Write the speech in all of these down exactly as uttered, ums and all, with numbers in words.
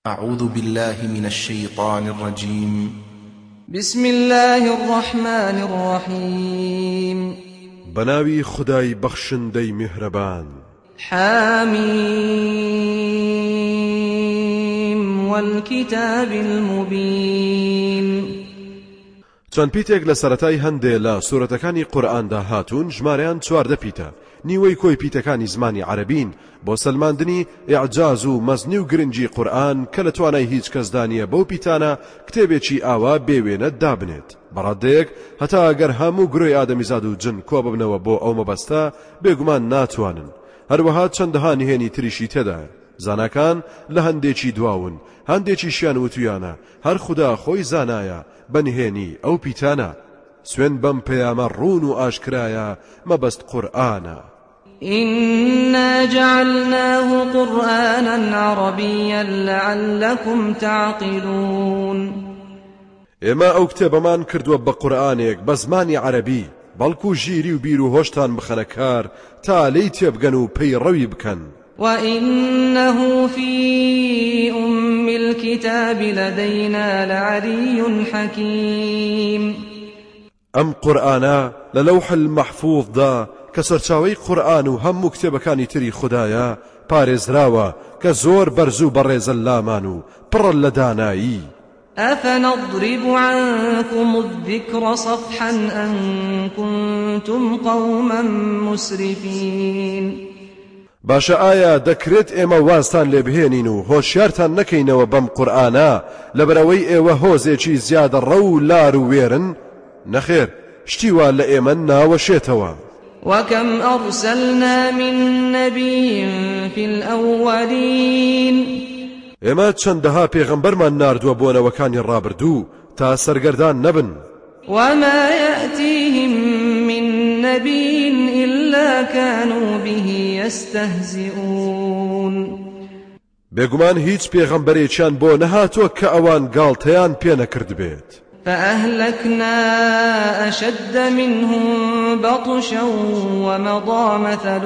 أعوذ بالله من الشيطان الرجيم. بسم الله الرحمن الرحيم. بناوي خداي بخشندي مهربان. حاميم والكتاب المبين. چەند پیتێک لە سەرەتای هەندێ لە سوورەتەکانی قورئاندا هاتوون، ژمارەیان چواردە پیتە. نیوەی کۆی پیتەکانی زمانی عەرەبین بۆ سەلماندنی ئیعجاز و مەزنی و گرنگی قورئان کە لە توانای هیچ کەسدا نییە بەو پیتانە کتێبێکی ئاوا بێوێنە دابنێت. بەڕادەیەک هەتا ئەگەر هەموو گرۆی ئادەمیزاد و جن کۆ ببنەوە بۆ ئەو مەبەستە بێگومان ناتوانن. هەروەها چەندەها نهێنی تریشی تێدایە. زاناکان لە هەندێکی دواون، هەندێکی شیان وتویانە هەر خوددا خۆی زانایە بەنهێنی ئەو پیتانە. سوێن بەم پەیامە ڕوون و ئاشکرایە مەبەست قورئانە. إنا جعلناه قرآنا عربيا لعلكم تعقلون. ئێمە ئەو کتێبەمان کردووە بە قورئانێک بە زمانی عەرەبی، بەڵکو ژیری و بیر و هۆشتان بخەنە کار تا لێی تێبگەن و پەیڕەوی بکەن. وإنه في أم الكتاب لدينا لعلي حكيم. ئەم قورئانە لە لەوح المەحفوظدا کە سەرچاوەی قورئان و هەموو کتێبەکانی تری خوددایە پارێزراوە کە زۆر بەرز و بەڕێزە لامان و پڕ لە دانایی. أفنضرب عنكم الذكر صفحا أن كنتم قوما مسرفين. باشە ئایا دەکرێت ئێمە وازتان لێ بهێنین و هۆشیارتان نەکەینەوە بەم قورئانە لەبەرەوەی ئێوە هۆزێکی زیادە ڕە و لار و وێرن؟ نەخێر، شتی وا لە ئێمە ناوەشێتەوە. وكم أرسلنا من نبي في الأولين. ئێمە چەندەها پێغەمبەرمان ناردووە بۆ نەوەکانی ڕابردوو تا سەرگەردان نەبن. وما يأتيهم من نبي إلا كانوا به يستهزئون. بێگومان هیچ پێغەمبەرێکیان بۆ نەهاتووە کە ئەوان گاڵتەیان پێ نەکرد بێت. فأهلكنا أشد منهم بطشا ومضى مثل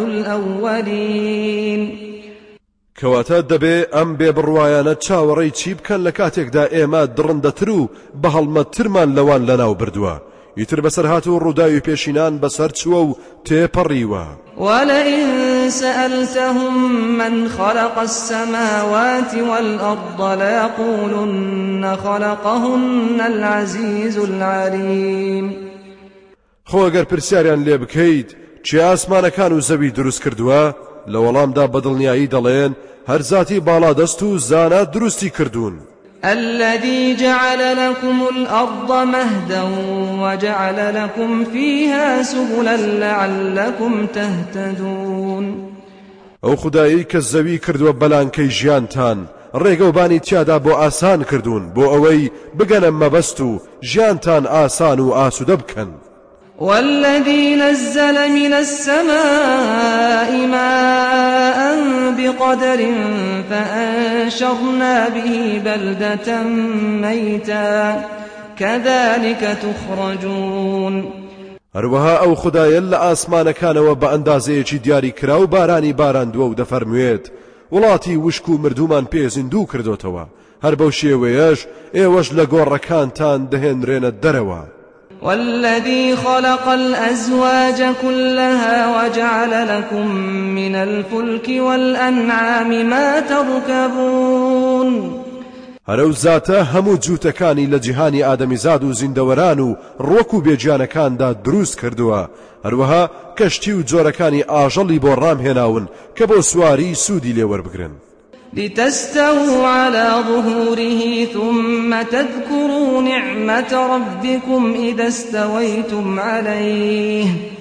الأولين. کەواتە دەبێ ئەم بێبڕوایانە چاوەڕێی چی بکەن لە کاتێکدا ئێمە دڕندەتر و بە هەڵمەترمان لەوان لەناو بردووە. ئیتر بەسەر هاتوو ڕووداوی پێشینان بەسەر چووە و تێپەڕیوە. ولئن سألتهم من خلق السماوات والأرض ليقولن خلقهن العزيز العليم. خۆ ئەگەر پرسیاریان لێ بکەیت چی ئاسمانەکان و زەوی دروست کردووە، لە وەڵامدا بەدڵنیایی دەڵێن هەر زاتی باڵا دەست و زانا دروستی کردوون. الذي جعل لكم الأرض مهدا وجعل لكم فيها سبلا لعلكم تهتدون. ئەو خودایی کە زەوی کردووە بەلانکەی ژیانتان، ڕێگە و بانی تیادا بۆ ئاسان کردوون بۆ ئەوەی بگەنە مەبەست و ژیانتان ئاسان و ئاسوودە بکەن. والذي نزل من السماء ماء بقدر فأنشرنا به بلدة ميتا كذلك تخرجون. هەروەها ئەو خودایە لە ئاسمانەکانەوە بە ئەندازەیەکی دیاری کرا و بارانی باراندووە و دەفەرموێت وڵاتی وشک و مردومان پێ زیندوو کردوتەوە، هەر بەو شێوەیەش ئێوەش لە گۆڕەکانتان دەهێنرێنە دەرەوە. والذي خلق الأزواج كلها وجعل لكم من الفلك والأنعام ما تركبون. هەرەو زاتە هەموو جووتەکانی لە جیهانی ئادەمیزاد و زیندەوەران و ڕوەک و بێجانەکاندا دروست کردووە، هەروەها کەشتی و جۆرەکانی ئاژەڵی بۆ ڕامهێناون کە بۆ سواری سوودی لێوەربگرن. لتستووا على ظهوره ثم تذكروا نعمة ربكم إذا استويتم عليه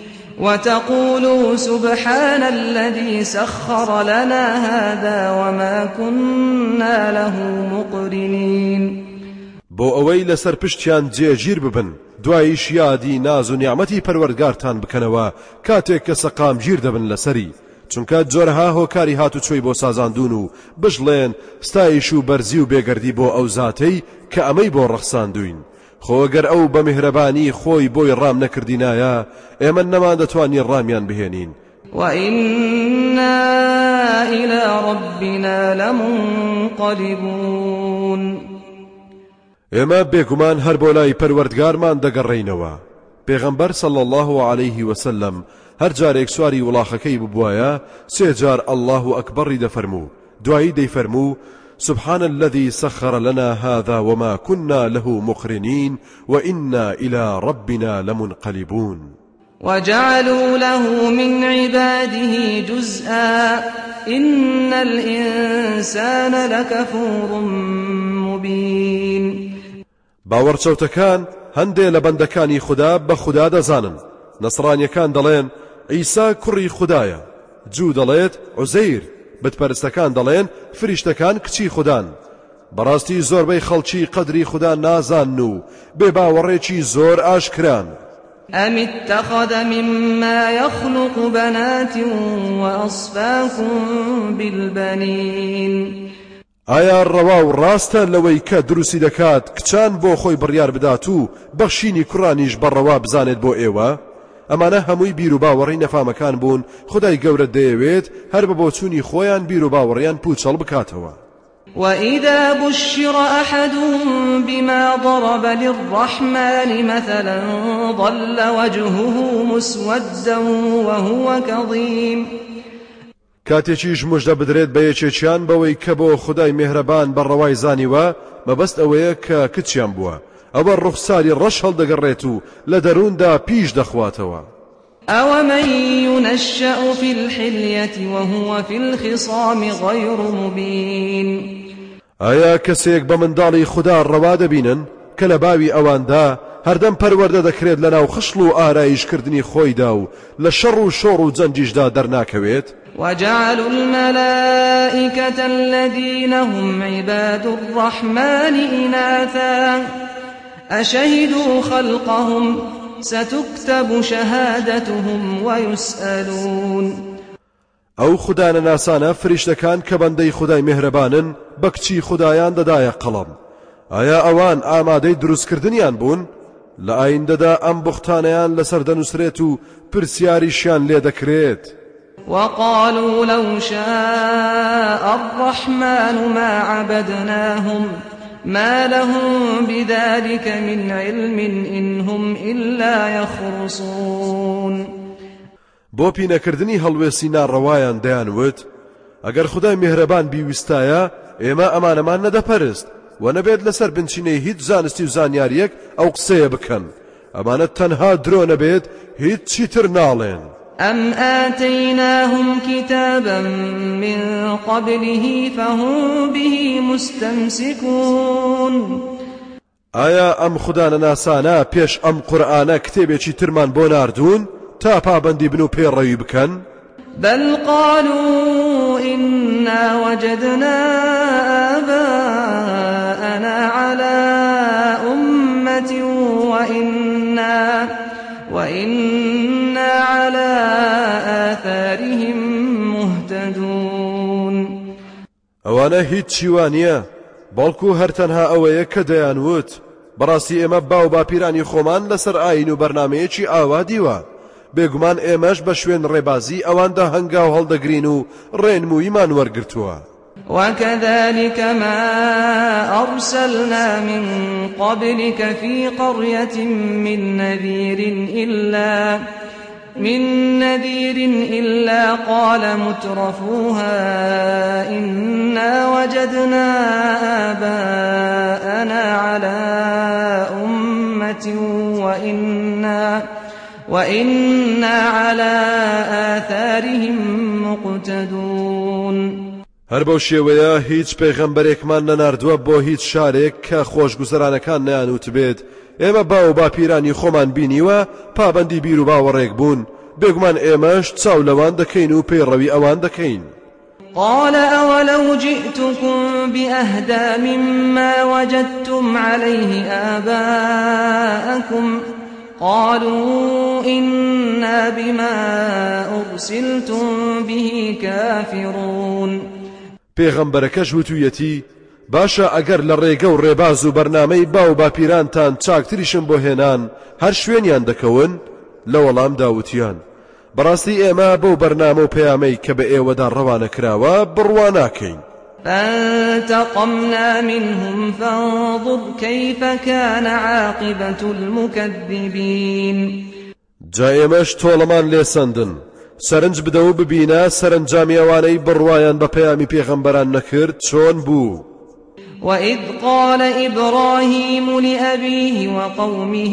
وتقولوا سبحان الذي سخر لنا هذا وما كنا له مقرنين. بۆ ئەوەی لەسەر پشتیان جێگیر ببن، دواییش یادی ناز و نیعمەتی پەروەردگارتان بکەنەوە کاتێک کە سەقامگیر دەبن لەسەری، چونکە جۆرەها هۆکاری هاتوچۆی بۆ سازاندون و بژڵێن ستایش و بەرزی و بێگەردی بۆ ئەو زاتەی کە ئەمەی بۆ ڕەخساندوین. خۆگەر ئەو بە میهرەبانی خۆی بۆی ڕام نەکردینایە ئێمە نەمان دەتوانین ڕامیان بهێنین. وإنا إلى ربنا لمنقلبون. ئێمە بێگومان هەر بۆ لای پەروەردگارمان دەگەڕێینەوە. پێغەمبەر صلی الله عليه وسلم هەر جارێک سواری وڵاخەکەی ببوایە سێ جار الله ئەکبەری دەفەرموو، دوایی دەیفەرموو سبحان الذي سخر لنا هذا وما كنا له مقرنين وإنا إلى ربنا لمنقلبون. وجعلوا له من عباده جزءا إن الإنسان لكفور مبين. باوەڕچەوتەکان هەندێ لە بەندەکانی خوددا بە خوددا دەزانن. نەسڕانیەکان دەڵێن عیسا کوڕی خوددایە، جوو دەڵێت عوزەیر، بتپەرستەکان دەڵێن فریشتەکان کچی خوددان. بەڕاستی زۆربەی خەڵکی قەدری خوددا نازان و بێ باوەڕێکی زۆر ئاشکران. أم اتخذ مما يخلق بنات وأصفاكم بالبنين. ئایا ڕەوا و ڕاستە لەوەی کە دروستی دەکات کچان بۆ خۆی بڕیار بدات و بەخشینی کوڕانیش بەڕەوا بزانێت بۆ ئێوە؟ ئەمانە هەمووی بیر و باوەڕی نەفامەکان بوون. خدای گەورە دەیەوێت هەر بە بۆچوونی خۆیان بیر و باوەڕیان پوچەڵ بکاتەوە. وإذا بشر أحدهم بما ضرب للرحمن مثلا ظل وجهه مسودا وهو كظيم. کاتێکیش مژدە بدرێت بە یەکێکیان بەوەی کە بۆ خدای مێهرەبان بەڕەوای زانیوە مەبەست ئەوەیە کە کچیان بووە، ئەوە ڕوخساری ڕەش هەڵدەگەڕێت و لە دەرووندا پیش دەخواتەوە. أومن ينشأ في الحلية وهو في الخصام غير مبين. ئایا کەسێک بە منداڵی خوددا ڕەوا دەبینن کە لە باوی ئەواندا هەردەم پەروەردە دەکرێت لەناو خشل و ئارایشکردنی خۆیدا و لە شەڕ و شۆڕ و جەنجیشدا دەرناکەوێت؟ وجعلوا الملائكة الذين هم عباد الرحمن إناثا أشهدوا خلقهم ستكتب شهادتهم ويسألون. ئەو خوددانە ناسانە فریشتەکان کە بەندەی خودای مێهرەبانن بە کچی خودایان دەدایە قەڵەم. ئایا ئەوان ئامادەی دروستکردنیان بوون؟ لە ئایندەدا ئەم بوختانەیان لەسەر دەنووسرێت و پرسیاریشیان لێ دەکرێت. وقالوا لو شاء الرحمن ما عبدناهم ما لهم بذلك من علم إن هم إلا يخرصون. بۆ پینەکردنی هەڵوێسی ناڕەوایان دەیانوت ئەگەر خدای میهرەبان بیویستایە ئێمە ئەمانەمان نەدەپەرست و نەبێت لەسەر بنچینەی هیچ زانستی و زانیاریەک ئەو قسەیە بکەن. ئەمانە تەنها درۆ نەبێت هیچ چیتر ناڵێن. أم آتيناهم كتابا من قبله فهم به مستمسكون. ئایا ئەم خوددانە ناسانە پێش ئەم قورئانە کتێبێکی ترمان بۆ ناردوون تا پابەندی بن و پێڕەوی بکەن؟ بل قالوا إنا وجدنا آباءنا على أمة وإنا وإنا على آثارهم مهتدون. ئەوانە هیچ چیوانیە بەڵکو هەر تەنها ئەوەیە کە دەیانوت بەڕاستی ئێمە باو باپیرانی خۆمان لەسەر ئاین و بەرنامەیەکی ئاوا دیوە، بێگومان ئێمەش بە شوێن ڕێبازی ئەواندا هەنگاو هەڵدەگرین و ڕێنموویمان وەرگرتووە. وكذلك ما أرسلنا من قبلك في قرية من نذير إلا من نذير إلا قال مترفوها إنا وجدنا آباءنا على أمة وإنا وإنا على آثارهم مقتدون. هەر بەو شێوەیە هیچ پێغەمبەرێکمان نەناردووە بۆ هیچ شارێک کە خۆشگوزەرانەکان نەیانوت بێت ئێمە باو باپیرانی خۆمان بینیوە پابەندی بیر و باوەڕێک بوون، بێگومان ئێمەش چاو لەوان دەکەین و پەیڕەوی ئەوان دەکەین. قال أولو جئتكم بأهدى مما وجدتم عليه آباءكم قالوا إنا بما أرسلتم به كافرون. پێغەمبەرەکەش وتوویەتی باشە ئەگەر لە ڕێگە و ڕێباز و بەرنامەی باو باپیرانتان چاکتریشم بۆ هێنان هەر شوێنیان دەکەون؟ لە وەڵام داوتیان بەڕاستی ئێمە بەو بەرنامە و پەیامەی کە بە ئێوەدا ڕەوانە کراوە بڕوا ناکەین. فانتقمنا منهم فانظر كيف كان عاقبة المكذبين. جا ئێمەش تۆڵەمان لێسەندن، سەرنج بدە و ببینە سەرنجامی ئەوانەی بڕوایان بە پەیامی پێغەمبەران نەکرد چۆن بوو. وإذ قال إبراهيم لأبيه وقومه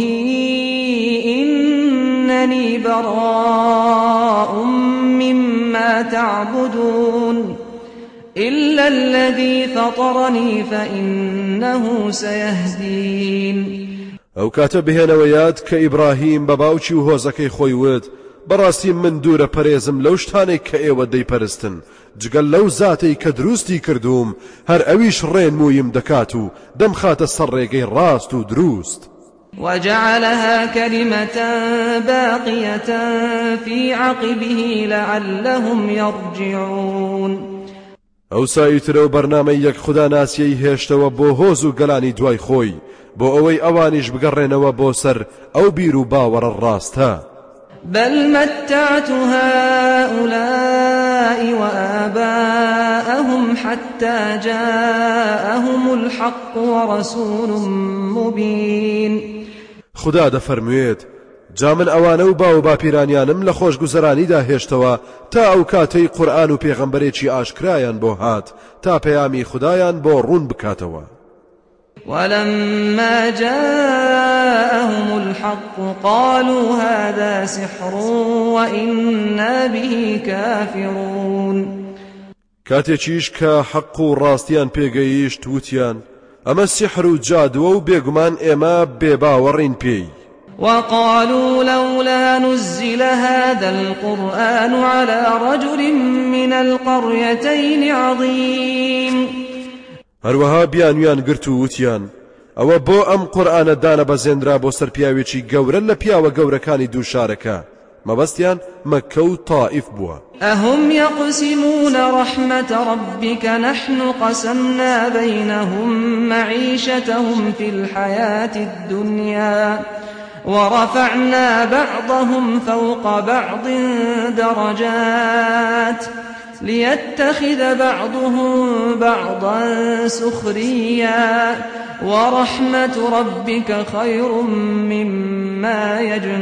إنني براء مما تعبدون إلا الذي فطرني فإنه سيهدين. ئەو کاتە بهێنەوە یاد کە ئیبراهیم بە باوکی و هۆزەکەی خۆی وت بەڕاستی من دوورە پەرێزم لەو شتانەی کە ئێوە دەیپەرستن جگەل لەو زاتەی کە دروستی کردوم هەر ئەویش ڕێنموویم دەکات و دەمخاتە سەر ڕێگەی ڕاست و دروست. وجعلها كلمة باقية في عقبه لعلهم يرجعون. ئەو سایترە و بەرنامەی یەک خوددا ناسیەی هێشتەوە بۆ هۆز و گەلانی دوای خۆی بۆ ئەوەی ئەوانیش بگەڕێنەوە بۆ سەر ئەو بیر و باوەڕە ڕاستە. بل متعت هؤلاء وآباءهم حتى جاءهم الحق ورسول مبين. خدا دەفەرموێت جا من ئەوانە و با و باپیرانیانم لە خۆشگوزەرانیدا هێشتەوە تا ئەو کاتەی قورئان و پێغەمبەرێکی ئاشکرایان بۆ هات تا پەیامی خودایان بۆ ڕوون بکاتەوە. ولما جاءهم الحق قالوا هذا سحر وإنا به كافرون. کاتێکیش کە حەق و ڕاستیان پێگەیشت وتیان ئەمە سیحر و جادووە و بێگومان ئێمە بێباوەڕین پێی. وقالوا لولا نزل هذا القرآن على رجل من القريتين عظيم. هەروەها بیانویان گرت و وتیان ئەوە بۆ ئەم قورئانە دانە بەزێنرا بۆ سەر پیاوێکی گەورە لە پیاوە گەورەکانی دوو شارەکە مەبەستیان مەککە و تائیف بووە. أهم يقسمون رحمة ربك نحن قسمنا بينهم معيشتهم في الحياة الدنيا ورفعنا بعضهم فوق بعض درجات ليتخذ بعضهم بعضا سخريا ورحمة ربك خير مما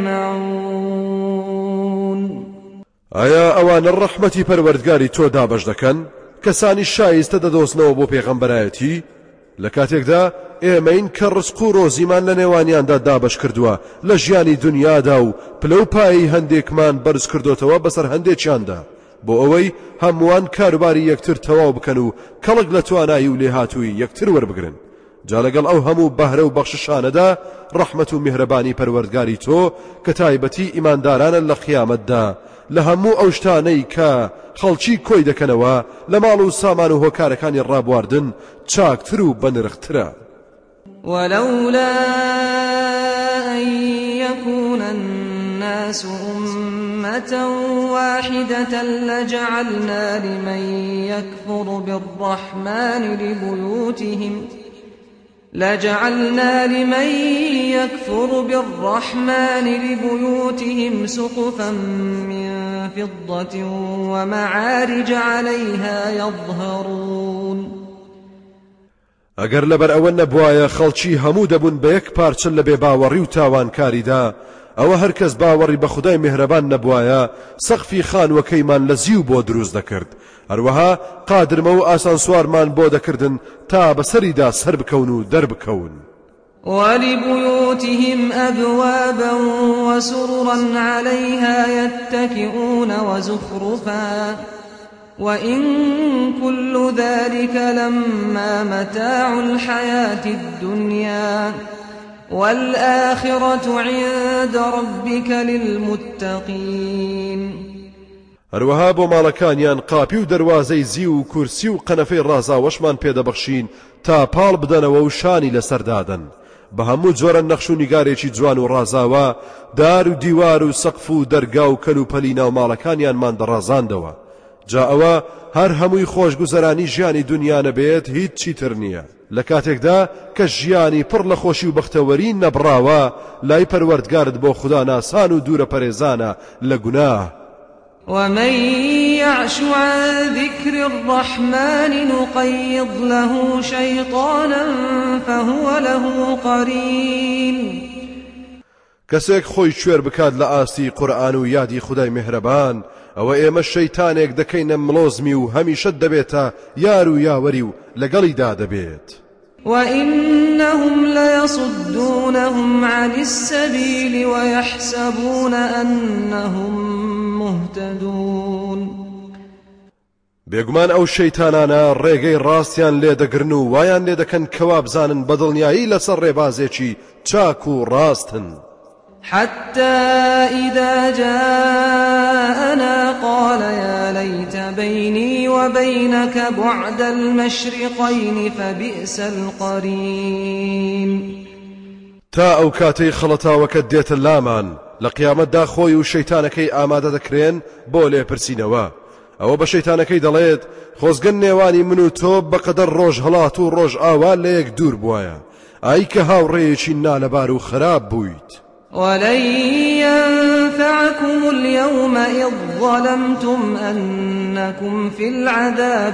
يجمعون. ئایا ئەوانە ڕەحمەتی پەروەردگاری تۆ دابەش دەکەن کەسانی شایستە دەدۆزنەوە بۆ پێغەمبەرایەتی لە کاتێکدا ئێمەین کە ڕزق و ڕۆزیمان لە نێوانیاندا دابەش کردووە لە ژیانی دنیادا و پلە و پایی هەندێکمان بەرز کردوتەوە بەسەر هەندێکیاندا بۆ ئەوەی هەمووان کاروباری یەکتر تەواو بکەن و کەڵک لە توانایی و لێهاتووی یەکتر وەربگرن. جا لەگەڵ ئەو هەموو بەهرە و بەخششانەدا ڕەحمەت و میهرەبانی پەروەردگاری تۆ کە تایبەتی ئیماندارانە لە قیامەتدا لە هەموو ئەو شتانەی کە خەڵکی کۆی دەکەنەوە لە ماڵ و سامان و هۆکارەکانی ڕابواردن چاکتر و بەنرخترە. ولولا أن يكون الناس أمة واحدة لجعلنا لمن يكفر بالرحمن لبيوتهم لجعلنا لمن يكفر بالرحمن لبيوتهم سقفا من فضة ومعارج عليها يظهرون. ئەگەر لەبەر ئەوە نەبوایە خەڵکی هەموو دەبوون بە یەک پارچە لە بێباوەڕی و تاوانکاریدا ئەوە هەر کەس باوەڕی بە خودای میهرەبان نەبوایە سەقفی خانوەکەیمان لە زیو بۆ دروست دەکرد هەروەها قادرمە و ئاسانسوارمان بۆ دەکردن تا بەسەریدا سەر بکەون و دەربکەون. ولبيوتهم أبوابا وسررا عليها يتكئون وزخرفا وإن كل ذلك لما متاع الحياة الدنيا والآخرة عند ربك للمتقين. هەروەها بۆ ماڵەکانیان قاپی و دەروازەی زی و کورسی و قەنەفەی ڕازاوەشمان پێدەبەخشین تا پاڵ بدەنەوە و شانی لەسەردادن بە هەموو جۆرە نەخش و نیگارێکی جوان و ڕازاوە دار و دیوار و سەقف و دەرگا و کەل و پەلی ناو ماڵەکانیانمان دەڕازاندەوە. جا ئەوە هەر هەمووی خۆشگوزەرانی ژیانی دنیا نەبێت هیچ چیتر نییە لە کاتێکدا کە ژیانی پڕ لە خۆشی و بەختەوەری نەبڕاوە لای پەروەردگارت بۆ خوددا ناسان و دوورە پەرێزانە لە گوناه ومن يعش عن ذكر الرحمن نقيض له شيطانا فهو له قرين کەسێک خۆی کوێر بکات لە ئاستی قورئان و یادی خودای میهرەبان ئەوە ئێمە شەیتانێک دەکەینە مڵۆزمی و هەمیشە دەبێتە یار و یاوەری و لەگەڵیدا دەبێت. وإنهم ليصدونهم عن السبيل ويحسبون أنهم مهتدون بێگومان ئەو شەیتانانە ڕێگەی ڕاستیان لێ دەگرن و وایان لێ دەکەن کەوا بزانن بەدڵنیایی لەسەر ڕێبازێکی چاک و ڕاستن. حتى إذا جاءنا قال يا ليت بيني وبينك بعد المشرقين فبئس القرين تا ئەو کاتەی خەڵەتاوەکە دێتە لامان لە قیامەتدا خۆی و شەیتانەکەی ئامادە دەکرێن بۆ لێپرسینەوە. ئەوە بە شەیتانەکەی دەڵێت خۆزگەن نێوانی من و تۆ بەقەدەر ڕۆژ هەڵات و ڕۆژ ئاوا لە یەک دوور بووایە ئای کە هاوڕێیەکی نالەبار و خراپ بوویت. ولن ينفعكم اليوم إذ ظلمتم أنكم في العذاب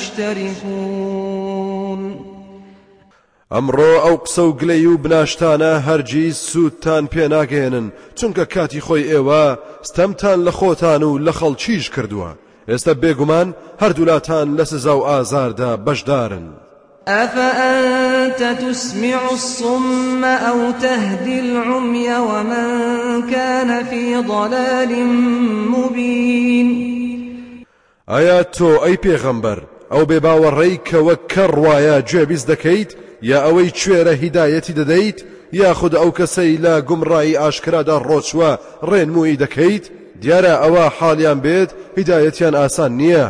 مشتركون ئەمڕۆ ئەو قسە و گلەی و بناشتانە هەرگیز سوودتان پێ ناگەێنن چونکە کاتی خۆی ئێوە ستەمتان لە خۆتان و لە خەڵکیش کردووە. ئێستا بێگومان هەردوولاتان لە سزا و ئازاردا بەشدارن. أفأنت تسمع الصم أو تهدي العمي ومن كان في ضلال مبين ئایا تۆ ئەی پێغەمبەر ئەو بێباوەڕەی کە وەک کەڕ وایە گوێبیست دەکەیت یا ئەوەی کوێرە هیدایەتی دەدەیت یاخود ئەو کەسەی لە گومڕایی ئاشکرادا ڕۆچوە ڕێنمووی دەکەیت؟ دیارە ئەوە حاڵیان بێت هیدایەتیان ئاسان نییە.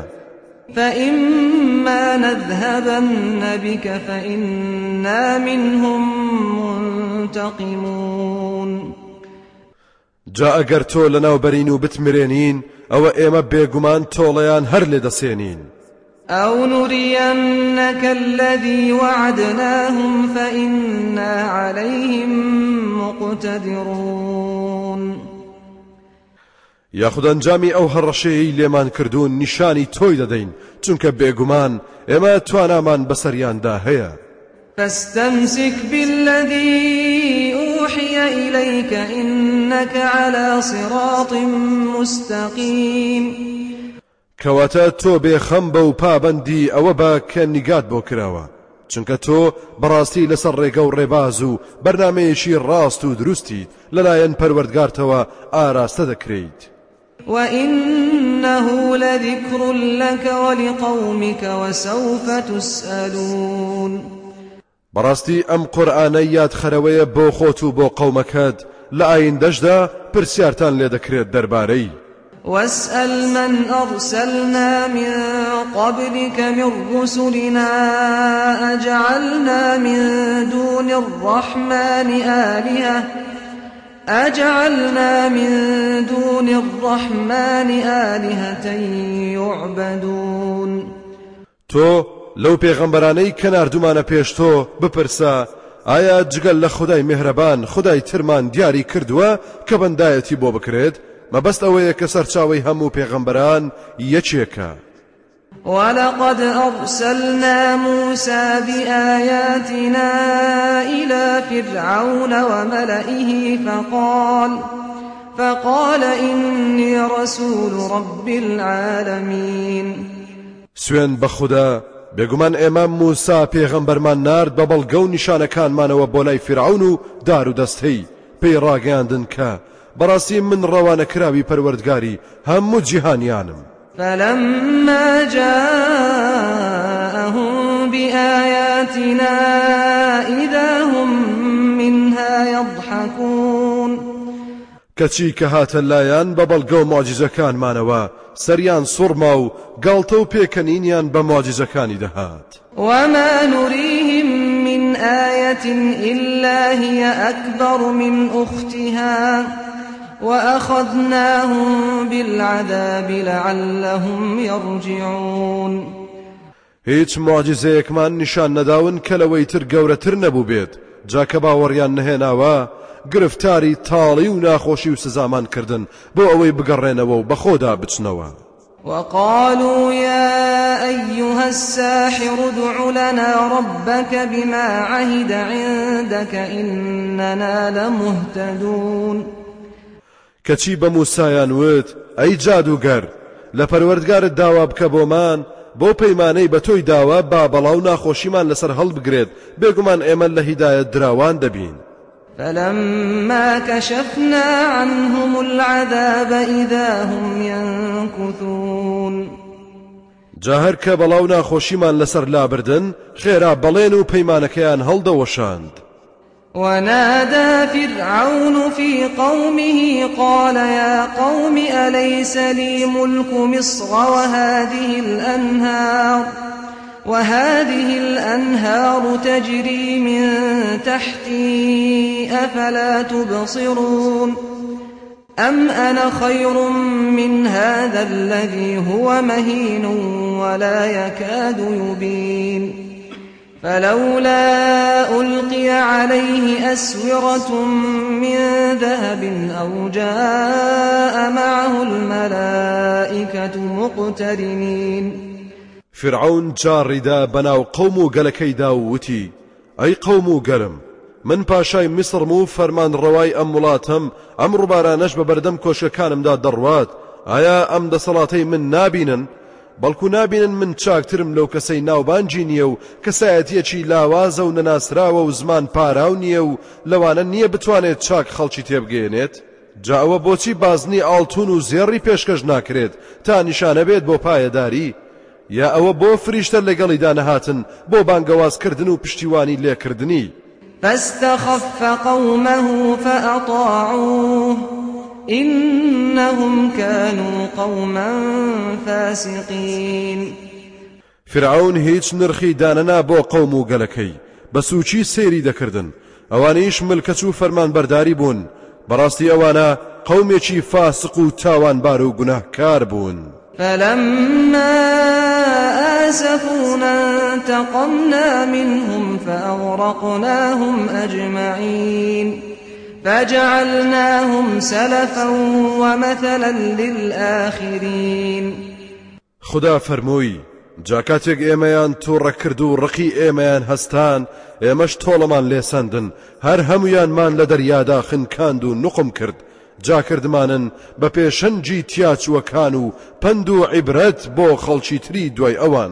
فإما نذهبن بك فإنا منهم منتقمون جا ئەگەر تۆ لەناوبەرین و بتمرێنین ئەوە ئێمە بێگومان تۆڵەیان هەر لێ دەسێنین. أو نرينك الذي وعدناهم فإنا عليهم مقتدرون یاخود ئەنجامی ئەو هەڕەشەیەی لێمان کردوون نیشانی تۆی دەدەین چونکە بێگومان ئێمە توانامان بەسەریاندا هەیە. فاستمسك بالذي أوحي إليك إنك على صراط مستقيم کەواتە تۆ بێخەم بە و پابەندی ئەوە بە کە نیگات بۆ کراوە چونکە تۆ بەڕاستی لەسەر ڕێگە و ڕێباز و بەرنامەیەکی ڕاست و دروستیت لەلایەن پەروەردگارتەوە ئاراستە دەکرێیت. وإنه لذكر لك ولقومك وسوف تسألون بەڕاستی ئەم قورئانە یادخەرەوەیە بۆ خۆت و بۆ قەومەکەت لە ئایندەشدا پرسیارتان لێ دەکرێت دەربارەی. واسأل من أرسلنا من قبلك من رسلنا أجعلنا من دون الرحمن آلهة أجعلنا من دون الرحمن آلهة يعبدون تۆ لەو پێغەمبەرانەی کە ناردومانە پێش تۆ بپرسە ئایا جگەل لە خودای میهرەبان خودای ترمان دیاری کردووە کە بەندایەتی بۆ بکرێت؟ مەبەست ئەوەیە کە سەرچاوەی هەموو پێغەمبەران یەکێکە. ولقد أرسلنا موسى بآياتنا إلى فرعون وملئه فقال فقال إني رسول رب العالمين. سوێن بە خوددا بێگومان ئێمە موسا پێغەمبەرمان نارد بە بەڵگە و نیشانەکانمانەوە بۆ لای فرعون و دار و دەستەی پێی ڕاگەیاندن کە بەڕاستی من ڕەوانە کراوی پەروەردگاری هەموو جیهانیانم. فلما جاءهم بآياتنا إذا هم منها يضحكون کەچی کە هاتە لایەن بە بەڵگە و معجزەکانمانەوە سەریان سوڕما و گاڵتە و پێکەنینیان بە معجزەکانی دەهات. وما نريهم من آية إلا هي أكبر من أختها وأخذناهم بالعذاب لعلهم يرجعون. هیچ معجزەیەکمان نیشان نەداون کە لەوەی تر گەورەتر نەبوو بێت جاکە باوەڕیان نەهێناوە گرفتاری تاڵی و ناخۆشی و سزامان کردن بۆ ئەوەی بگەڕێنەوە و بەخۆدا بچنەوە. وقالوا يا أيها الساحر ادع لنا ربك بما عهد عندك إننا لمهتدون. کەچی بە موسایان وت ئەی جادوگەر لە پەروەردگارت داوا بکە بۆمان بۆ پەیمانەی بە تۆی داوا با بەڵاو ناخۆشیمان لەسەر هەڵبگرێت بێگومان ئێمە لە هیدایەت دراوان دەبین. فلما كشفنا عنهم العذاب إذا هم ينكثون. جاهر کە بەڵاو ناخۆشیمان لەسەر لابردن خێرا بەڵێن و پەیمانەکەیان هەڵدەوەشاند. ونادى فرعون في قومه قال يا قوم أليس لي ملك مصر وهذه الأنهار وهذه الأنهار تجري من تحتي أفلا تبصرون أم أنا خير من هذا الذي هو مهين ولا يكاد يبين فلولا ألقي عليه أسورة من ذهب أو جاء معه الملائكة مقترنين. فرعون جاڕیدا بەناو قەوم و گەلەکەیدا و وتی ئەی قەوم و گەلم من پاشای میسرم و فەرمان ڕەوای ئەم وڵاتەم ئەم ڕووبارانەش بە بەردەم کۆشکەکانمدا دەڕوات ئایا ئەم دەسەڵاتەی من نابینن بەڵکو نابینن من چاکترم لەو کەسەی ناوبانجی نییە و کەسایەتیەکی لاوازە و نەناسراوە و زمان پاراو نییە و لەوانە نییە بتوانێت چاک خەڵکی تێبگەێنێت جا ئەوە بۆچی بازنی ئاڵتون و زێڕی پێشکەش ناکرێت تا نیشانە بێت بۆ پایەداری یا ئەوە بۆ فریشتە لەگەڵیدا نەهاتن بۆ بانگەوازکردن و پشتیوانی لێکردنی. فاستخف قومه فأطاعوه إنهم كانوا قوما فاسقين. فرعون هیچ نرخی دانەنا بۆ قەوم و گەلەکەی بە سوچی سێری دەکردن ئەوانەیش ملکەچ و فەرمانبەرداری بوون بەڕاستی ئەوانە قەومێکی فاسق و تاوانبار و گوناهکار بوون. فلما آسفونا انتقمنا منهم فأغرقناهم أجمعين فجعلناهم سلفا ومثلا للآخرين. خدا فەرمووی جاکاتێک ئێمەیان تووڕە کرد و ڕقی ئێمەیان هەستان ئێمەش تۆڵەمان لێسەندن هەر هەمویانمان لە دەریادا خنکاند و نوقم کرد جاکردمانن بە پێشەنجی تیاچوەکان و پند و عیبرەت بۆ خەڵکی تری دوای ئەوان.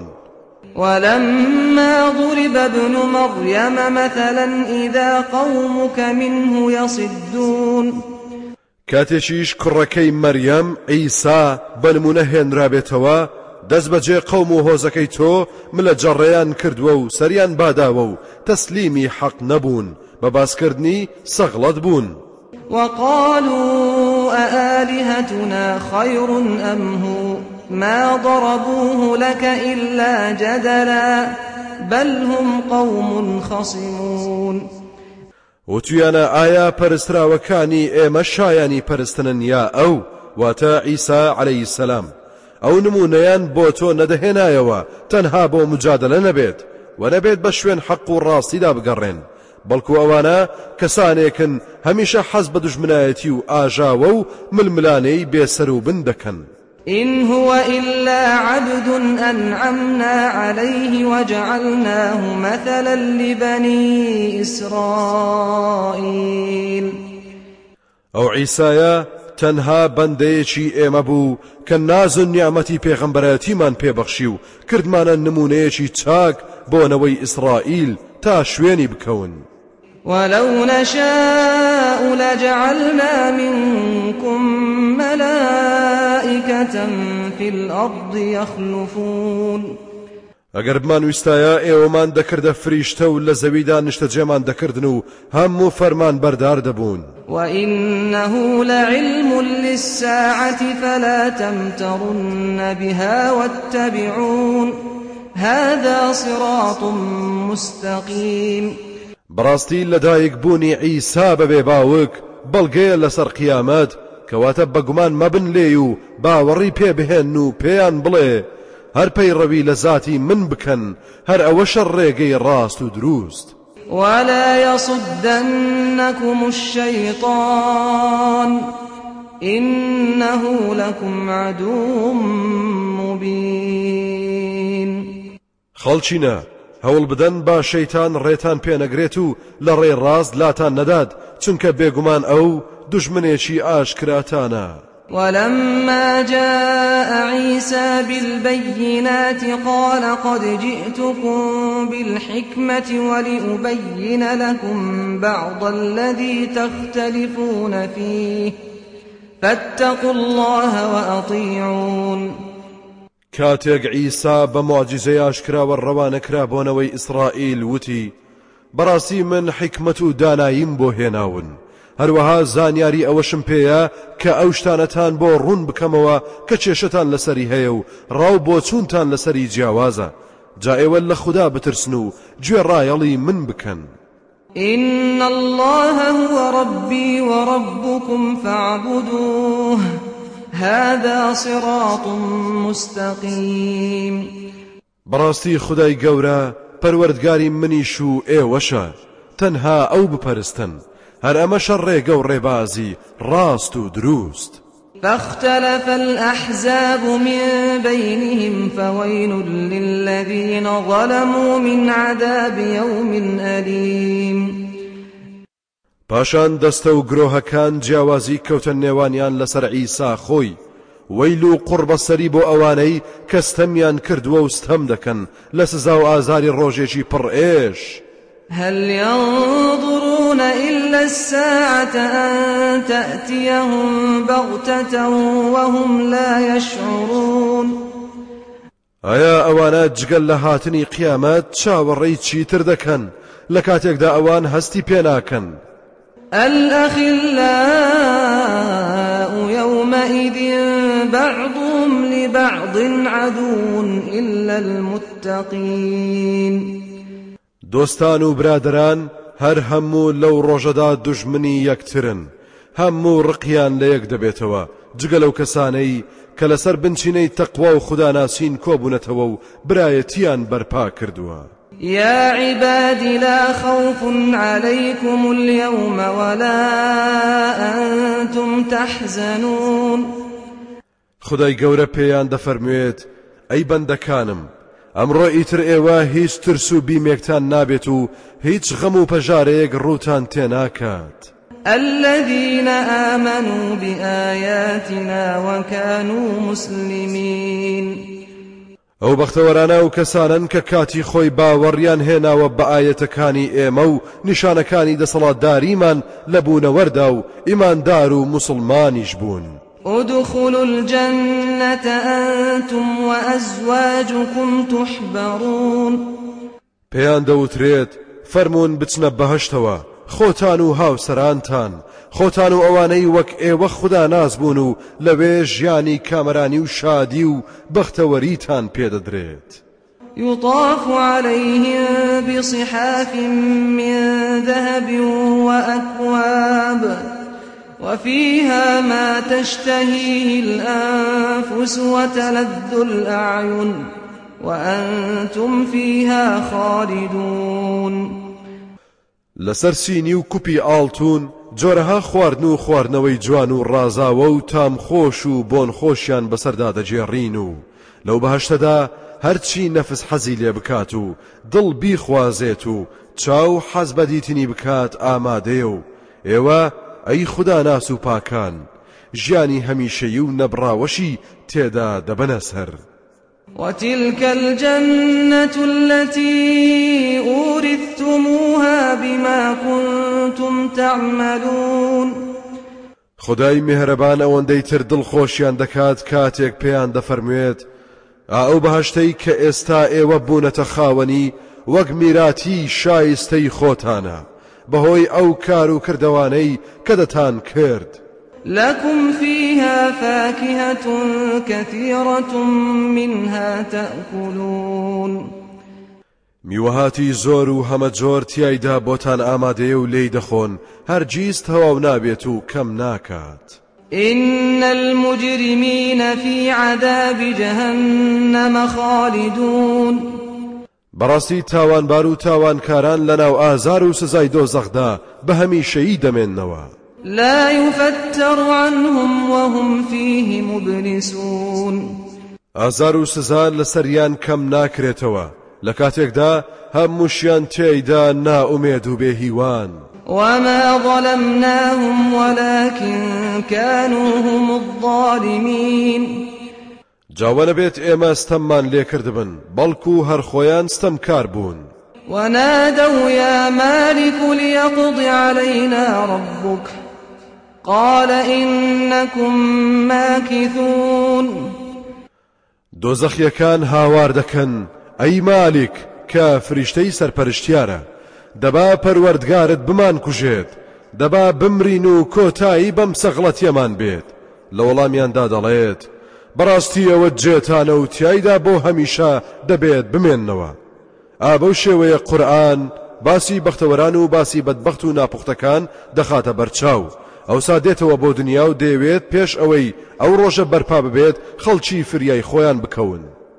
ولما ضرب ابن مريم مثلا إذا قومك منه يصدون. کاتێکیش کوڕەکەی مەریەم عیسا بەنمونە هێنرابێتەوە دەست بەجێ قەوم و هۆزەکەی تۆ ملە جەڕێیان کردووە و سەریان باداوە و تەسلیمی حەق نەبوون بە باسکردنی سەغڵەت بوون. وقالوا أآلهتنا خير أم هو ما ضربوه لك إلا جدلا بل هم قوم خصمون. وتویانە ئایا پەرستراوەکانی ئێمە شایانی پەرستنن یا ئەو واتە عیسا عەلەیهی السەلام ئەو نمونەیان بۆ تۆ نەدەهێنایەوە تەنها بۆ مجادلە نەبێت و نەبێت بە شوێن حەق و ڕاستیدا بگەڕێن بەڵکو ئەوانە کەسانێکن هەمیشە حەز بە دوژمنایەتی و ئاژاوە و ململانەی بێسەر و بن دەکەن. إن هو إلا عبد أنعمنا عليه وجعلناه مثلا لبني إسرائيل. أو عيسايا تەنها بەندەیەکی ئێمە بوو کە ناز و نیعمەتی پێغەمبەرەتیمان پێبەخشی و کردمانە نمونەیەکی چاک بۆنەوەی ئیسرائیل تا شوێنی بکەون. ولو نشاء لجعلنا منكم ملائكة في الأرض يخلفون. ئەگەر بمانویستایە ئێوەمان دەکردە فریشتە و لە زەویدا نیشتەجێمان دەکردن و هەموو فەرمان بەردار دەبوون. وإنه لعلم للساعة فلا تمترن بها واتبعون هذا صراط مستقيم. بەڕاستی لەدایک بوونی عیسا بەبێ باوک بەڵگەیە لەسەر قیامەت کەواتە بەگومان مەبن لێ و باوەڕی پێ بهێن و پێیان بڵێ هەر پەیڕەوی لە زاتی من بکەن هەر ئەوەشە ڕێگەی ڕاست و دروست. ولا يصدنكم الشيطان إنه لكم عدو مبين. خەڵچینە هەوڵ بدەن با شەیتان ڕێتان پێنەگرێت و لە ڕێ ڕاست لاتان نەدات چونکە بێگومان ئەو دوژمنێکی ئاشکراتانە. ولما جاء عيسى بالبينات قال قد جئتكم بالحكمة ولأبين لكم بعض الذي تختلفون فيه فاتقوا الله وأطيعون. کاتێک عیسا بە معجزەی ئاشکراوە ڕەوانەکرا بۆنەوەی ئیسرائیل وتی بەڕاستی من حکمت و داناییم بۆ هێناون هەروەها زانیاری ئەوەشم پێیە کە ئەو شتانەتان بۆ ڕوون بکەمەوە کە کێشەتان لەسەری هەیە و ڕاو بۆ چوونتان لەسەری جیاوازە جا ئێوە لە خوددا بترسن و گوێڕایەڵی من بکەن. إن الله هو ربي وربكم فاعبدوه هذا صراط مستقيم. بەڕاستی خودای گەورە پەروەردگاری منیش و ئێوەشە تەنها ئەو بپەرستن هەر ئەمەشە ڕێگە و ڕێبازی ڕاست و دروست. فاختلف الأحزاب من بينهم فويل للذين ظلموا من عذاب يوم أليم. پاشان دەستە و گرۆهەکان جیاوازی کەوتە نێوانیان لەسەر عیسا خۆی وەیل و قوربەسەری بۆ ئەوانەی کە ستەمیان کردووە و ستەم دەکەن لە سزا و ئازاری ڕۆژێکی پڕ ئێش. هل ينظرون إلا الساعة أن تأتيهم بغتة وهم لا يشعرون. ئایا ئەوانە جگەل لە هاتنی قیامەت چاوەڕێی چیتر دەکەن لە کاتێکدا ئەوان هەستی پێناکەن. الأخلاء يومئذ بعضهم لبعض عدو إلا المتقين. دۆستان و برادران هەر هەموو لەو ڕۆژەدا دوژمنی یەکترن هەموو ڕقیان لە یەک دەبێتەوە جگە لەو کەسانەی کە لەسەر بنچینەی تەقوا و خوداناسین کۆبوونەتەوە و برایەتیان بەرپا کردووە. يا عبادي لا خوف عليكم اليوم ولا أنتم تحزنون. خدای گەورە پێیان دەفەرموێت ئەی بەندەکانم ئەمڕۆ ئیتر ئێوە هیچ ترس و بیمێکتان نابێت و هیچ غەم و پەژارەیەک ڕووتان تێناکات. الذين آمنوا بآياتنا وكانوا مسلمين. ئەو بەختەوەرانە و کەسانن کە کاتی خۆی باوەڕیان هێناوە بە ئایەتەکانی ئێمە و نیشانەکانی دەسەڵاتداریمان لە بوونەوەردا و ئیماندار و موسڵمانیش بوون. ادخلوا الجنة أنتم وأزواجكم تحبرون. پێیان دەوترێت فەرموون بچنە بەهەشتەوە خۆتان و هاوسەرانتان خۆتان و ئەوانەی وەک ئێوە خوددا ناز بوون و لەوێ ژیانی کامەرانی و شادی و بەختەوەریتان پێدەدرێت. يطاف عليهم بصحاف من ذهب وأكواب وفيها ما تشتهيه الأنفس وتلذ الأعين وأنتم فيها خالدون. لەسەر سینی و کوپی ئاڵتون جۆرەها خواردن و خواردنەوەی جوان و ڕازاوە و تام خۆش و بۆن خۆشیان بەسەردا دەجێڕین و لەو بەهەشتەدا هەرچی نەفس حەزی لێ بکات و دڵ بیخوازێت و چاو حەز بە دیتنی بکات ئامادەیە و ئێوە ئەی خوددا ناس و پاکان ژیانی هەمیشەیی و نەبڕاوەشی تێدا دەبەنە سەر. وتلك الجنة التي أورثتموها بما كنتم تعملون. خدای میهرەبان ئەوەندەی تر دڵخۆشیان دەکات کاتێک پێیان دەفەرموێت ئەو بەهەشتەی کە ئێستا ئێوە بوونەتە خاوەنی وەک میراتی شایستەی خۆتانە بەهۆی ئەو کار و کردەوانەی کە دەتان کرد. لكم فيها فاكهة كثيرة منها تأكلون. میوەهاتی زۆر و هەمە جۆر تیایدا بۆتان ئامادەیە و لێی دەخۆن هەرگیز تەواو نابێت و کەم ناکات. إن المجرمين في عذاب جهنم خالدون. بەڕاستی تاوانبار و تاوانکاران لەناو ئازار و سزای دۆزەخدا بە هەمیشەیی دەمێننەوە. لا يفتر عنهم وهم فيه مبلسون. ئازار و سزا لەسەریان کەم ناکرێتەوە لە کاتێکدا هەمووشیان تێیدا نائومێد و بێهیوان. وما ظلمناهم ولكن كانوا هم الظالمين. جاوە نەبێت ئێمە ستەممان لێکردبن بەڵکو هەر خۆیان ستەمکار بوون. ونادوا يا مالك ليقض علينا ربك قال إنكم ماكثون. دۆزەخیەکان هاوار دەکەن ئەی مالک کە فریشتەی سەرپەرشتیارە دەبا پەروەردگارت بمان کوژێت دەبا بمرین و کۆتایی بەم سەغڵەتیەمان بێت. لە وەڵامیاندا دەڵێت بەڕاستی ئەوە جێتانە و تیایدا بۆ هەمیشە دەبێت بمێننەوە. ئابە شێوەیە قورئان باسی بەختەوەران و باسی بەدبەخت و ناپوختەکان دەخاتە بەرچاو. ئەوسا دێتەوە بۆ دنیا و دەیەوێت پێش ئەوەی ئەو ڕۆژە بەرپا ببێت خەڵکی فریای خۆیان بکەون.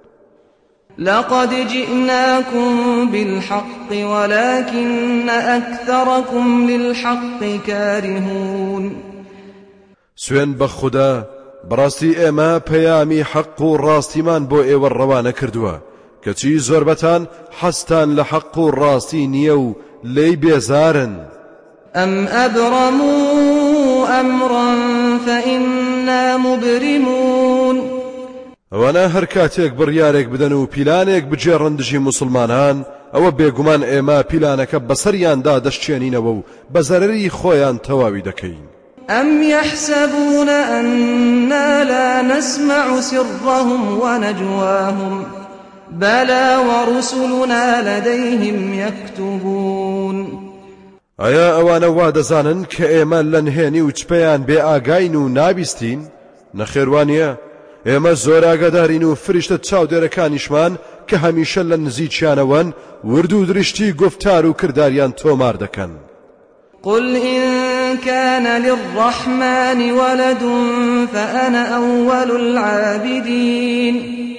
لقد جئناكم بالحق ولكن أكثركم للحق كارهون. سوێن بە خوددا بەڕاستی ئێمە پەیامی حەق و ڕاستیمان بۆ ئێوە ڕەوانە کردووە کەچی زۆربەتان حەستان لە حەق و ڕاستی نییە و لێی بێزارن. أم أبرموا أمرا فإنا مبرمون. ئەوانە هەر کاتێک بڕیارێک بدەن و پیلانێک بجێڕن دژی موسڵمانان ئەوە بێگومان ئێمە پیلانەکە بەسەریاندا دەشتێنینەوە و بە زەرەری خۆیان تەواوی دەکەین. أم يحسبون أنا لا نسمع سرهم ونجواهم بلى ورسلنا لديهم يكتبون. ئایا ئەوانە وا دەزانن کە ئێمە لە نهێنی و چپەیان بێ ئاگاین و نابیستین؟ نەخێوانیە ئێمە زۆر ئاگادارین و فریشتە چاودێرەکانیشمان کە هەمیشە لە نزیکیانەوەن ورد و درشتی گفتار و کرداریان تۆمار دەکەن. قل إن كان للرحمن ولد فأنا أول العابدين.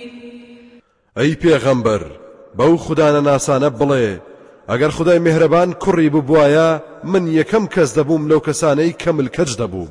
ئەی پێغەمبەر بەو خوددانە ناسانە بڵێ ئەگەر خدای مهرەبان کوڕی ببوایە من یەکەم کەس دەبووم لەو کەسانەی کە ملکەج دەبووم.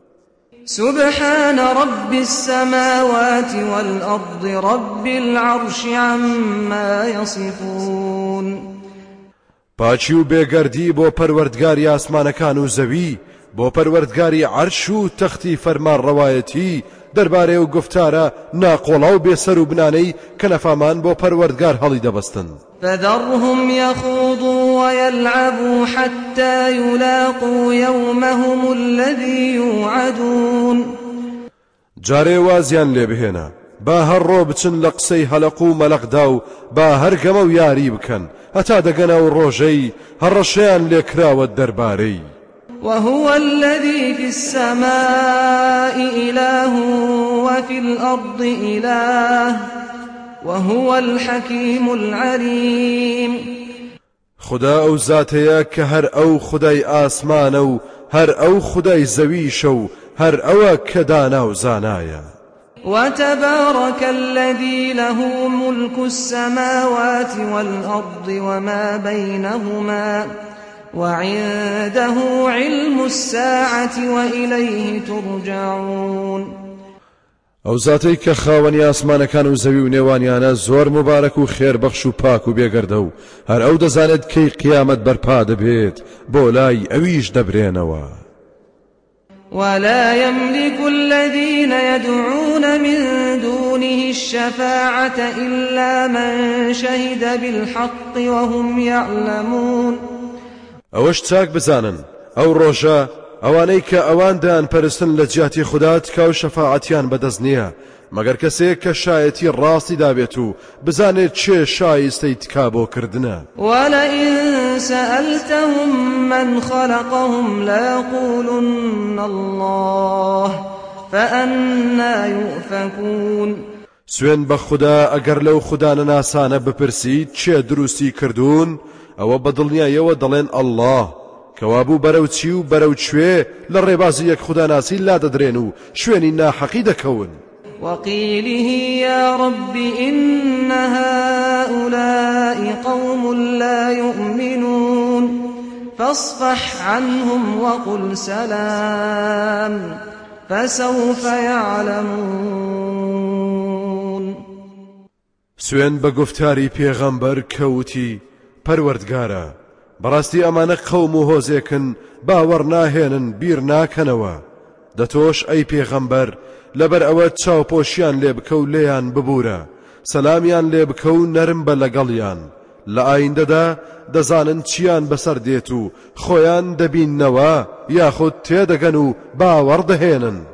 سبحان رب السماوات والأرض رب العرش عما يصفون. پاچی و بێگەردی بۆ پەروەردگاری ئاسمانەکان و زەوی بۆ پەروەردگاری عەرش و تەختی فەرمانڕەوایەتی دەربارەی و گفتارە ناقۆڵا و بێسەر و بنانەی کە نەفامان بۆ پەروەردگار هەڵی دەبەستن. فذرهم يخوضوا ويلعبوا حتى يلاقوا يومهم الذي يوعدون. جارێ وازیان لێ بهێنە با هەڕۆ بچن لە قسەی هەلق و مەلەقدا و با هەرگەمە و یاری بکەن هەتا دەگەنە و ڕۆژەی هەڕەشەیان لێکراوە دەربارەی. وهو الذي في السماء إله وفي الأرض إله وهو الحكيم العليم. خدا ئەو زاتەیە کە هەر ئەو خدای ئاسمانە و هەر ئەو خدای زەویشە و هەر ئەوە کە دانا و زانایە. وتبارك الذي له ملك السماوات والأرض وما بينهما وعنده علم الساعة وإليه ترجعون. ئەو زاتەی کە خاوەنی ئاسمانەکان و زەوی و نێوانیانە زۆر مبارەک و خێربەخش و پاک و بێگەردە و هەر ئەو دەزانێت کەی قیامەت بەرپا دەبێت بۆ لای ئەویش دەبرێنەوە. ولا يملك الذين يدعون من دونه الشفاعة إلا من شهد بالحق وهم يعلمون. ئەوەش چاک بزانن ئەو ڕۆژە ئەوانەی کە ئەوان دایان پەرستن لە جیاتی خودات کە و شەفاعەتیان بەدەست نییە مەگەر کەسێک کە شایەتی ڕاستی دابێت و بزانێت چێ شایستەی تکا بۆ کردنە. ولئن سألتهم من خلقهم ليقولن الله فأنا يؤفكون. سوێن بە خوددا ئەگەر لەو خوددانە ناسانە بپرسیت چێ دروستی کردوون ئەوە بەدڵنیایەوە دەڵێن ئەڵڵاه کەوابوو بەرەو چی و بەرەو کوێ لە ڕێبازی یەک خوداناسی لا دەدرێن و شوێنی ناحەقی دەکەون. وقيله يا رب إن هؤلاء قوم لا يؤمنون فاصفح عنهم وقل سلام فسوف يعلمون. سوێن بە گفتاری پێغەمبەر کەوتی پەروەردگارە بەڕاستی ئەمانە قەوم و هۆزێکن باوەڕ ناهێنن بیر ناکەنەوە دەتۆش ئەی پێغەمبەر لەبەر ئەوە چاوپۆشیان لێ بکە و لێیان ببوورە سەلامیان لێ بکە و نەرم بە لەگەڵیان لە ئایندەدا دەزانن چیان بەسەر دێت و خۆیان دەبیننەوە یاخود تێدەگەن و باوەڕ دەهێنن.